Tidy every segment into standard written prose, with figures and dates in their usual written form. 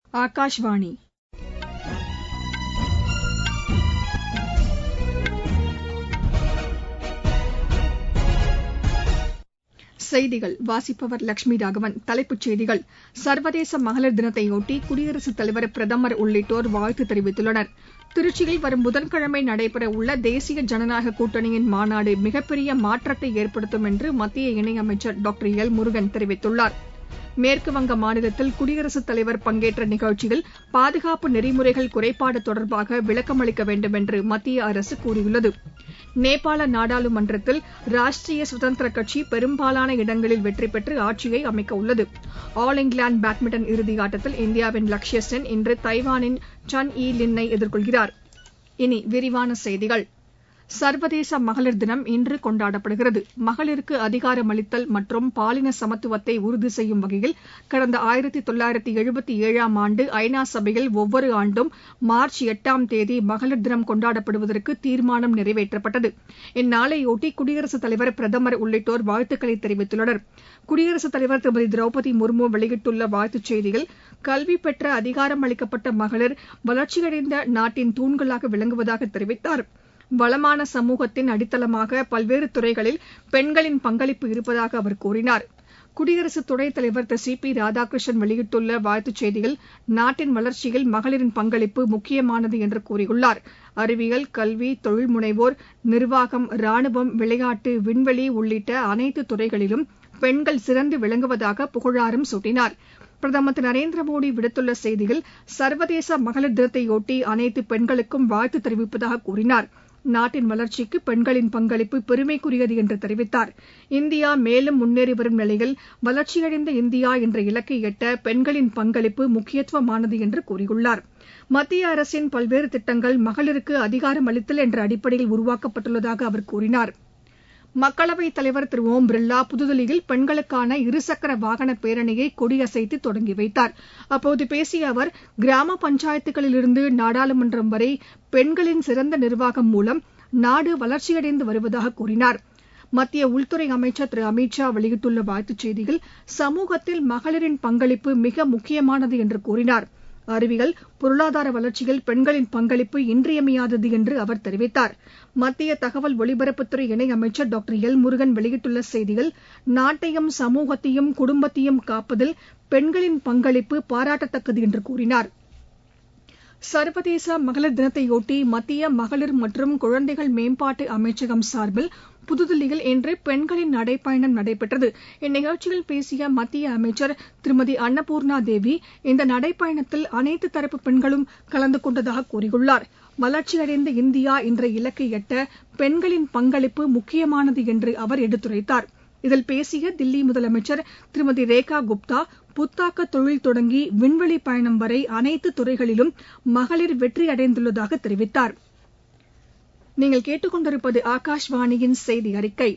ஆகாஷ்வாணி செய்திகள் வாசிப்பவர் லட்சுமி ராகவன். தலைப்புச் செய்திகள். சர்வதேச மகளிர் தினத்தையொட்டி குடியரசுத் தலைவர், பிரதமர் உள்ளிட்டோர் வாழ்த்து தெரிவித்துள்ளனர். திருச்சியில் வரும் புதன்கிழமை நடைபெறவுள்ள தேசிய ஜனநாயக கூட்டணியின் மாநாடு மிகப்பெரிய மாற்றத்தை ஏற்படுத்தும் என்று மத்திய இணையமைச்சர் டாக்டர் எல். முருகன் தெரிவித்துள்ளார். மேற்குவங்க மாநிலத்தில் குடியரசுத் தலைவர் பங்கேற்ற நிகழ்ச்சியில் பாதுகாப்பு நெறிமுறைகள் குறைபாடு தொடர்பாக விளக்கமளிக்க வேண்டும் என்று மத்திய அரசு கூறியுள்ளது. நேபாள நாடாளுமன்றத்தில் ராஷ்டிரிய சுதந்திர கட்சி பெரும்பாலான இடங்களில் வெற்றி பெற்று ஆட்சியை அமைக்கவுள்ளது. ஆல் இங்கிலாந்து பேட்மிண்டன் இறுதியாட்டத்தில் இந்தியாவின் லக்ஷ்யா சென் இன்று தைவானின் சன் யி லின்னை எதிர்கொள்கிறார். இனி விரிவான செய்திகள். சர்வதேச மகளிர் தினம் இன்று கொண்டாடப்படுகிறது. மகளிருக்கு அதிகாரமளித்தல் மற்றும் பாலின சமத்துவத்தை உறுதி செய்யும் வகையில் கடந்த 1977ஆம் ஆண்டு ஐநா சபையில் ஒவ்வொரு ஆண்டும் மார்ச் 8ஆம் தேதி மகளிர் தினம் கொண்டாடப்படுவதற்கு தீர்மானம் நிறைவேற்றப்பட்டது. இந்நாளையொட்டி குடியரசுத் தலைவர், பிரதமர் உள்ளிட்டோர் வாழ்த்துக்களை தெரிவித்துள்ளனர். குடியரசுத் தலைவர் திருமதி திரௌபதி முர்மு வெளியிட்டுள்ள வாழ்த்துச் செய்தியில், கல்வி பெற்ற அதிகாரமளிக்கப்பட்ட மகளிர் வளர்ச்சியடைந்த நாட்டின் தூண்களாக விளங்குவதாக தெரிவித்தார். வளமான சமூகத்தின் அடித்தளமாக பல்வேறு துறைகளில் பெண்களின் பங்களிப்பு இருப்பதாக அவர் கூறினார். குடியரசு துணைத் தலைவர் திரு சி பி ராதாகிருஷ்ணன் வெளியிட்டுள்ள வாழ்த்துச் செய்தியில், நாட்டின் வளர்ச்சியில் மகளிரின் பங்களிப்பு முக்கியமானது என்று கூறியுள்ளார். அறிவியல், கல்வி, தொழில் முனைவோர், நிர்வாகம், ராணுவம், விளையாட்டு, விண்வெளி உள்ளிட்ட அனைத்து துறைகளிலும் பெண்கள் சிறந்து விளங்குவதாக புகழாரம் சூட்டினார். பிரதமர் திரு நரேந்திர மோடி விடுத்துள்ள செய்தியில், சர்வதேச மகளிர் தினத்தையொட்டி அனைத்து பெண்களுக்கும் வாழ்த்து தெரிவிப்பதாக கூறினார். நாட்டின் வளர்ச்சிக்கு பெண்களின் பங்களிப்பு பெருமைக்குரியது என்று தெரிவித்தார். இந்தியா மேலும் முன்னேறி வரும் நிலையில் வளர்ச்சியடைந்த இந்தியா என்ற இலக்கை எட்ட பெண்களின் பங்களிப்பு முக்கியத்துவமானது என்று கூறியுள்ளார். மத்திய அரசின் பல்வேறு திட்டங்கள் மகளிருக்கு அதிகாரமளித்தல் என்ற அடிப்படையில் உருவாக்கப்பட்டுள்ளதாக அவர் கூறினார். மக்களவைத் தலைவர் திரு ஓம் பிர்லா புதுதில்லியில் பெண்களுக்கான இருசக்கர வாகன பேரணியை கொடியசைத்து தொடங்கி வைத்தார். அப்போது பேசிய அவர், கிராம பஞ்சாயத்துகளிலிருந்து நாடாளுமன்றம் வரை பெண்களின் சிறந்த நிர்வாகம் மூலம் நாடு வளர்ச்சியடைந்து வருவதாக கூறினார். மத்திய உள்துறை அமைச்சர் திரு அமித் ஷா வெளியிட்டுள்ள வாழ்த்துச் செய்தியில், சமூகத்தில் மகளிரின் பங்களிப்பு மிக முக்கியமானது என்று கூறினார். அறிவியல், பொருளாதார வளர்ச்சியில் பெண்களின் பங்களிப்பு இன்றியமையாதது என்று அவர் தெரிவித்தார். மத்திய தகவல் ஒலிபரப்புத்துறை இணையமைச்சர் டாக்டர் எல். முருகன் வெளியிட்டுள்ள செய்தியில், நாட்டையும் சமூகத்தையும் குடும்பத்தையும் காப்பதில் பெண்களின் பங்களிப்பு பாராட்டத்தக்கது என்று கூறினார். சர்வதேச மகளிர் தினத்தையொட்டி மத்திய மகளிர் மற்றும் குழந்தைகள் மேம்பாட்டு அமைச்சகம் சார்பில் புதுதில்லியில் இன்று பெண்களின் நடைப்பயணம் நடைபெற்றது. இந்நிகழ்ச்சியில் பேசிய மத்திய அமைச்சர் திருமதி அன்னபூர்ணா தேவி, இந்த நடைப்பயணத்தில் அனைத்து தரப்பு பெண்களும் கலந்து கொண்டதாக கூறியுள்ளார். வளர்ச்சியடைந்த இந்தியா என்ற இலக்கை எட்ட பெண்களின் பங்களிப்பு முக்கியமானது என்று அவர் எடுத்துரைத்தார். இதில் பேசிய தில்லி முதலமைச்சர் திருமதி ரேகா குப்தா, புத்தாக்க தொழில் தொடங்கி விண்வெளி பயணம் வரை அனைத்து துறைகளிலும் மகளிர் வெற்றியடைந்துள்ளதாக தெரிவித்தார். நீங்கள் கேட்டுக்கொண்டிருப்பது ஆகாஷ்வாணியின் செய்தி அறிக்கை.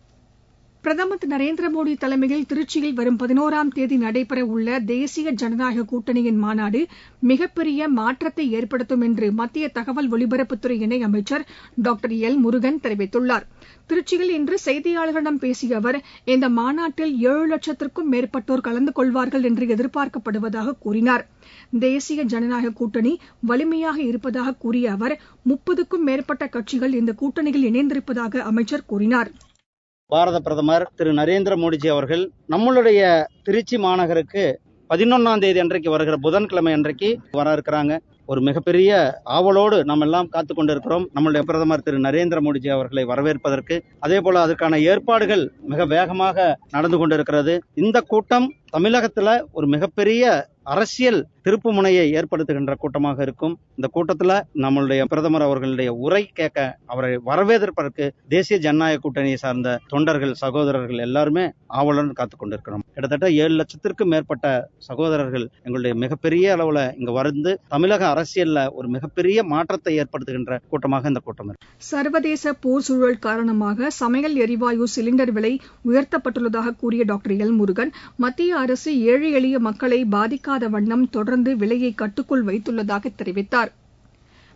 பிரதமர் திரு நரேந்திர மோடி தலைமையில் திருச்சியில் வரும் 11ஆம் தேதி நடைபெறவுள்ள தேசிய ஜனநாயக கூட்டணியின் மாநாடு மிகப்பெரிய மாற்றத்தை ஏற்படுத்தும் என்று மத்திய தகவல் ஒலிபரப்புத்துறை இணையமைச்சர் டாக்டர் எல். முருகன் தெரிவித்துள்ளார். திருச்சியில் இன்று செய்தியாளர்களிடம் பேசிய அவர், இந்த மாநாட்டில் 7 லட்சத்திற்கும் மேற்பட்டோர் கலந்து கொள்வார்கள் என்று எதிர்பார்க்கப்படுவதாக கூறினார். தேசிய ஜனநாயக கூட்டணி வலிமையாக இருப்பதாக கூறிய அவர், 30க்கும் மேற்பட்ட கட்சிகள் இந்த கூட்டணியில் இணைந்திருப்பதாக அமைச்சர் கூறினார். பாரத பிரதமர் திரு நரேந்திர மோடிஜி அவர்கள் நம்மளுடைய திருச்சி மாநகருக்கு 11ஆம் தேதி அன்றைக்கு வருகிற புதன்கிழமை அன்றைக்கு வர இருக்கிறாங்க. ஒரு மிகப்பெரிய ஆவலோடு நாம் எல்லாம் காத்துக் கொண்டிருக்கிறோம் நம்மளுடைய பிரதமர் திரு நரேந்திர மோடிஜி அவர்களை வரவேற்பதற்கு. அதே போல அதற்கான ஏற்பாடுகள் மிக வேகமாக நடந்து கொண்டிருக்கிறது. இந்த கூட்டம் தமிழகத்துல ஒரு மிகப்பெரிய அரசியல் திருப்பு முனையை ஏற்படுத்துகின்ற கூட்டமாக இருக்கும். இந்த கூட்டத்துல நம்மளுடைய பிரதமர் அவர்களுடைய உரை கேட்க, அவரை வரவேற்பதற்கு தேசிய ஜனநாயக கூட்டணியை சார்ந்த தொண்டர்கள், சகோதரர்கள் எல்லாருமே ஆவலுடன் காத்துக் கொண்டிருக்கிறோம். கிட்டத்தட்ட 7 லட்சத்திற்கும் மேற்பட்ட சகோதரர்கள் எங்களுடைய மிகப்பெரிய அளவுல இங்க வந்து தமிழக அரசியல்ல ஒரு மிகப்பெரிய மாற்றத்தை ஏற்படுத்துகின்ற கூட்டமாக இந்த கூட்டம் இருக்கு. சர்வதேச போர் சூழல் காரணமாக சமையல் எரிவாயு சிலிண்டர் விலை உயர்த்தப்பட்டுள்ளதாக கூறிய டாக்டர் எல். முருகன், மத்திய அரசு ஏழை எளிய மக்களை பாதிக்காத வண்ணம் தொடர்ந்து விலையை கட்டுக்குள் வைத்துள்ளதாக தெரிவித்தார்.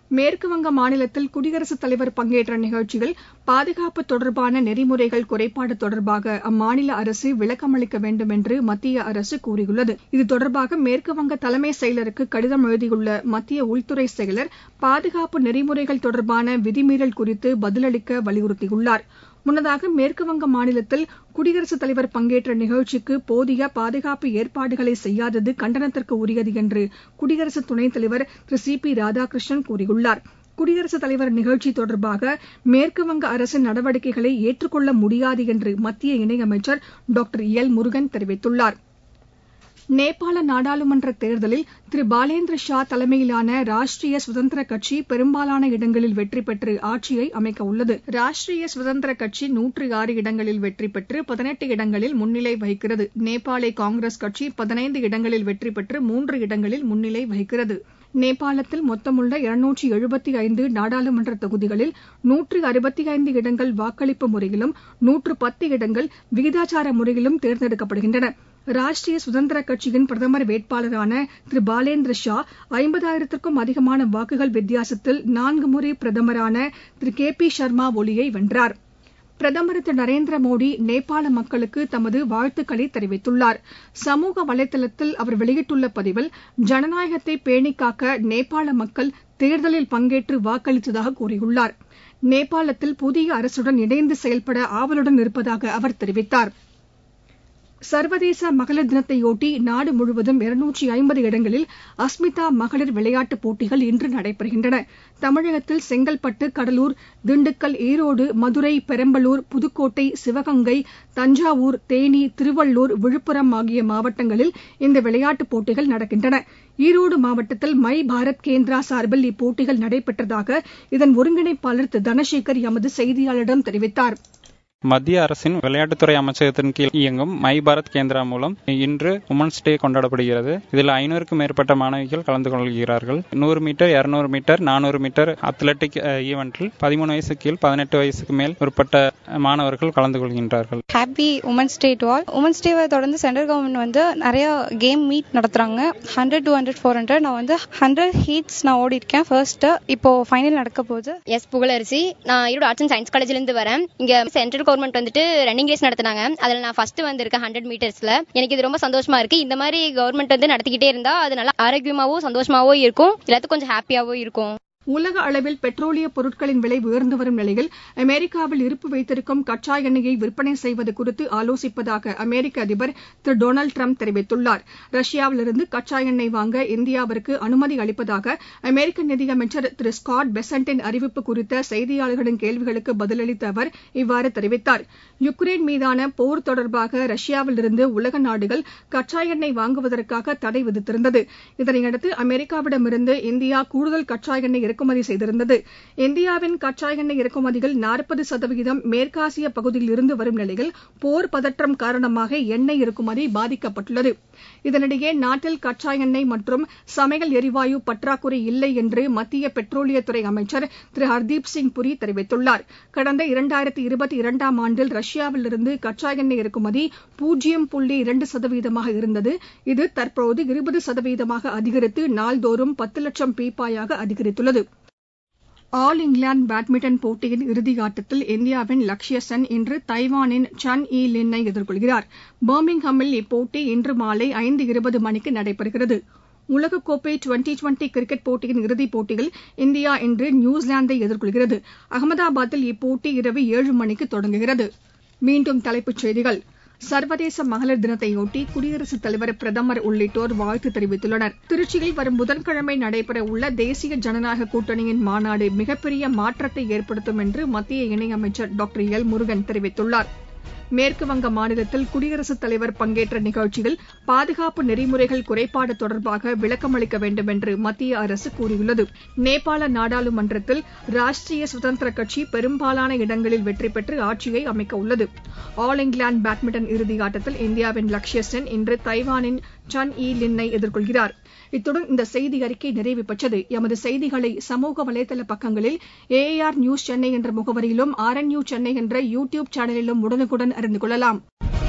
மேற்குவங்க மாநிலத்தில் குடியரசுத் தலைவர் பங்கேற்ற நிகழ்ச்சியில் பாதுகாப்பு தொடர்பான நெறிமுறைகள் குறைபாடு தொடர்பாக அம்மாநில அரசு விளக்கமளிக்க வேண்டும் என்று மத்திய அரசு கூறியுள்ளது. இது தொடர்பாக மேற்குவங்க தலைமைச் செயலருக்கு கடிதம் எழுதியுள்ள மத்திய உள்துறை செயலர் பாதுகாப்பு நெறிமுறைகள் தொடர்பான விதிமீறல் குறித்து பதிலளிக்க வலியுறுத்தியுள்ளார். முன்னதாக மேற்குவங்க மாநிலத்தில் குடியரசுத் தலைவர் பங்கேற்ற நிகழ்ச்சிக்கு போதிய பாதுகாப்பு ஏற்பாடுகளை செய்யாதது கண்டனத்திற்கு உரியது என்று குடியரசு துணைத் தலைவர் திரு சி.பி. ராதாகிருஷ்ணன் கூறியுள்ளார். குடியரசுத் தலைவர் நிகழ்ச்சி தொடர்பாக மேற்குவங்க அரசின் நடவடிக்கைகளை ஏற்றுக்கொள்ள முடியாது என்று மத்திய இணையமைச்சர் டாக்டர் எல். முருகன் தெரிவித்துள்ளார். நேபாள நாடாளுமன்ற தேர்தலில் திரு பாலேந்திர ஷா தலைமையிலான ராஷ்டிரிய சுதந்திர கட்சி பெரும்பாலான இடங்களில் வெற்றி பெற்று ஆட்சியை அமைக்க உள்ளது. ராஷ்டிரிய சுதந்திர கட்சி 106 இடங்களில் வெற்றி பெற்று 18 இடங்களில் முன்னிலை வகிக்கிறது. நேபாள காங்கிரஸ் கட்சி 15 இடங்களில் வெற்றி பெற்று 3 இடங்களில் முன்னிலை வகிக்கிறது. நேபாளத்தில் மொத்தமுள்ள 275 நாடாளுமன்ற தொகுதிகளில் 165 இடங்கள் வாக்களிப்பு முறையிலும் 110 இடங்கள் விகிதாச்சார முறையிலும் தேர்ந்தெடுக்கப்படுகின்றன. ராஷ்டிரிய சுதந்திர கட்சியின் பிரதமர் வேட்பாளரான திரு பாலேந்திர ஷா 50,000க்கும் அதிகமான வாக்குகள் வித்தியாசத்தில் 4 முறை பிரதமரான திரு கே.பி. சர்மா ஒலியை வென்றார். பிரதமர் திரு நரேந்திர மோடி நேபாள மக்களுக்கு தமது வாழ்த்துக்களை தெரிவித்துள்ளார். சமூக வலைதளத்தில் அவர் வெளியிட்டுள்ள பதிவில் ஜனநாயகத்தை பேணிக்காக்க நேபாள மக்கள் தேர்தலில் பங்கேற்று வாக்களித்ததாக கூறியுள்ளார். நேபாளத்தில் புதிய அரசுடன் இணைந்து செயல்பட ஆவலுடன் இருப்பதாக அவர் தெரிவித்தார். சர்வதேச மகளிர் தினத்தையொட்டி நாடு முழுவதும் 250 இடங்களில் அஸ்மிதா மகளிர் விளையாட்டுப் போட்டிகள் இன்று நடைபெறுகின்றன. தமிழகத்தில் செங்கல்பட்டு, கடலூர், திண்டுக்கல், ஈரோடு, மதுரை, பெரம்பலூர், புதுக்கோட்டை, சிவகங்கை, தஞ்சாவூர், தேனி, திருவள்ளூர், விழுப்புரம் ஆகிய மாவட்டங்களில் இந்த விளையாட்டுப் போட்டிகள் நடக்கின்றன. ஈரோடு மாவட்டத்தில் மை பாரத் கேந்திரா சார்பில் இப்போட்டிகள் நடைபெற்றதாக இதன் ஒருங்கிணைப்பாளர் திரு தனசேகர் எமது செய்தியாளரிடம் தெரிவித்தார். மத்திய அரசின் விளையாட்டுத்துறை அமைச்சகத்தின் கீழ் இயங்கும் மை பாரத் கேந்திரா மூலம் இன்று உமன்ஸ் டே கொண்டாடப்படுகிறது. இதில் 500க்கும் மேற்பட்ட மாணவிகள் கலந்து கொள்கிறார்கள். 100 மீட்டர், 200 மீட்டர், 400 மீட்டர் அத்லெட்டிக் ஈவெண்டில் 13 வயசு கீழ் 18 வயசுக்கு மேல் உட்பட்ட மாணவர்கள் கலந்து கொள்கின்றார்கள். Happy women's day to all. Women's டேவை தொடர்ந்து சென்ட்ரல் கவர்மெண்ட் நிறைய கேம் மீட் நடத்துறாங்க. 100, 200, 400 நான் 100 ஹீட்ஸ் நான் ஓடி இருக்கேன். ஃபர்ஸ்ட் இப்போ ஃபைனல் நடக்க போகுது. எஸ் புகழரசி. நான் ஈரோடு ஆர்ட்ஸ் அண்ட் சயின்ஸ் காலேஜ்ல இருந்து வரேன். இங்க சென்ட்ரல் கவர்மெண்ட் ரன்னிங் ரேஸ் நடத்தினாங்க. அதுல நான் ஃபர்ஸ்ட் வந்திருக்கேன் 100 மீட்டர்ஸ்ல. எனக்கு இது ரொம்ப சந்தோஷமா இருக்கு. இந்த மாதிரி கவர்மெண்ட் நடத்திக்கிட்டே இருந்தா அது நல்லா ஆரோக்கியமாவும் சந்தோஷமாவும் இருக்கும். எல்லாத்துக்கும் கொஞ்சம் ஹாப்பியாவும் இருக்கும். உலக அளவில் பெட்ரோலிய பொருட்களின் விலை உயர்ந்து வரும் நிலையில் அமெரிக்காவில் இருப்பு வைத்திருக்கும் கச்சா எண்ணெயை விற்பனை செய்வது குறித்து ஆலோசிப்பதாக அமெரிக்க அதிபர் திரு டொனால்டு டிரம்ப் தெரிவித்துள்ளார். ரஷ்யாவிலிருந்து கச்சா எண்ணெய் வாங்க இந்தியாவிற்கு அனுமதி அளிப்பதாக அமெரிக்க நிதியமைச்சர் திரு ஸ்காட் பெசன்ட்டின் அறிவிப்பு குறித்த செய்தியாளர்களின் கேள்விகளுக்கு பதிலளித்த அவர் இவ்வாறு தெரிவித்தார். யுக்ரைன் மீதான போர் தொடர்பாக ரஷ்யாவிலிருந்து உலக நாடுகள் கச்சா எண்ணெய் வாங்குவதற்காக தடை விதித்திருந்தது. இதனையடுத்து அமெரிக்காவிடமிருந்து இந்தியா கூடுதல் கச்சா எண்ணெய் இறக்குமதி செய்திருந்தது. இந்தியாவின் கச்சா எண்ணெய் இறக்குமதிகள் 40% மேற்காசிய பகுதியில் இருந்து வரும் நிலையில் போர் பதற்றம் காரணமாக எண்ணெய் இறக்குமதி பாதிக்கப்பட்டுள்ளது. இதனிடையே நாட்டில் கச்சா எண்ணெய் மற்றும் சமையல் எரிவாயு பற்றாக்குறை இல்லை என்று மத்திய பெட்ரோலியத்துறை அமைச்சர் திரு ஹர்தீப் சிங் புரி தெரிவித்துள்ளார். கடந்த 2022ஆம் ஆண்டில் ரஷ்யாவிலிருந்து கச்சா எண்ணெய் இறக்குமதி 0.2% இருந்தது. இது தற்போது 20% அதிகரித்து நாள்தோறும் 10 லட்சம் பீப்பாயாக அதிகரித்துள்ளது. ஆல் இங்கிலாந்து பேட்மிண்டன் போட்டியின் இறுதியாட்டத்தில் இந்தியாவின் லக்ஷ்யா சென் இன்று தைவானின் சன் யி லின்னை எதிர்கொள்கிறார். பர்மிங்ஹாமில் இப்போட்டி இன்று மாலை 5:20 மணிக்கு நடைபெறுகிறது. உலகக்கோப்பை டுவெண்டி கிரிக்கெட் போட்டியின் இறுதிப் போட்டியில் இந்தியா இன்று நியூசிலாந்தை எதிர்கொள்கிறது. அகமதாபாத்தில் இப்போட்டி இரவு 7 மணிக்கு தொடங்குகிறது. மீண்டும் தலைப்புச் செய்திகள். சர்வதேச மகளிர் தினத்தையொட்டி குடியரசுத் தலைவர், பிரதமர் உள்ளிட்டோர் வாழ்த்து தெரிவித்துள்ளனர். திருச்சியில் வரும் புதன்கிழமை நடைபெற உள்ள தேசிய ஜனநாயக கூட்டணியின் மாநாடு மிகப்பெரிய மாற்றத்தை ஏற்படுத்தும் என்று மத்திய இணையமைச்சர் டாக்டர் எல். முருகன் தெரிவித்துள்ளார். மேற்குவங்க மாநிலத்தில் குடியரசுத் தலைவர் பங்கேற்ற நிகழ்ச்சியில் பாதுகாப்பு நெறிமுறைகள் குறைபாடு தொடர்பாக விளக்கமளிக்க வேண்டும் என்று மத்திய அரசு கூறியுள்ளது. நேபாள நாடாளுமன்றத்தில் ராஷ்டிரிய சுதந்திர கட்சி பெரும்பாலான இடங்களில் வெற்றி பெற்று ஆட்சியை அமைக்க உள்ளது. ஆல் இங்கிலாந்து பேட்மிண்டன் இறுதியாட்டத்தில் இந்தியாவின் லக்ஷ்யா சென் இன்று தைவானின் சன் யி லின்னை எதிர்கொள்கிறார். இத்துடன் இந்த செய்தி அறிக்கை நிறைவு பெற்றது. எமது செய்திகளை சமூக வலைதள பக்கங்களில் AAR நியூஸ் சென்னை என்ற முகவரியிலும் RNU சென்னை என்ற யூடியூப் சேனலிலும் உடனுக்குடன் அறிந்து கொள்ளலாம்.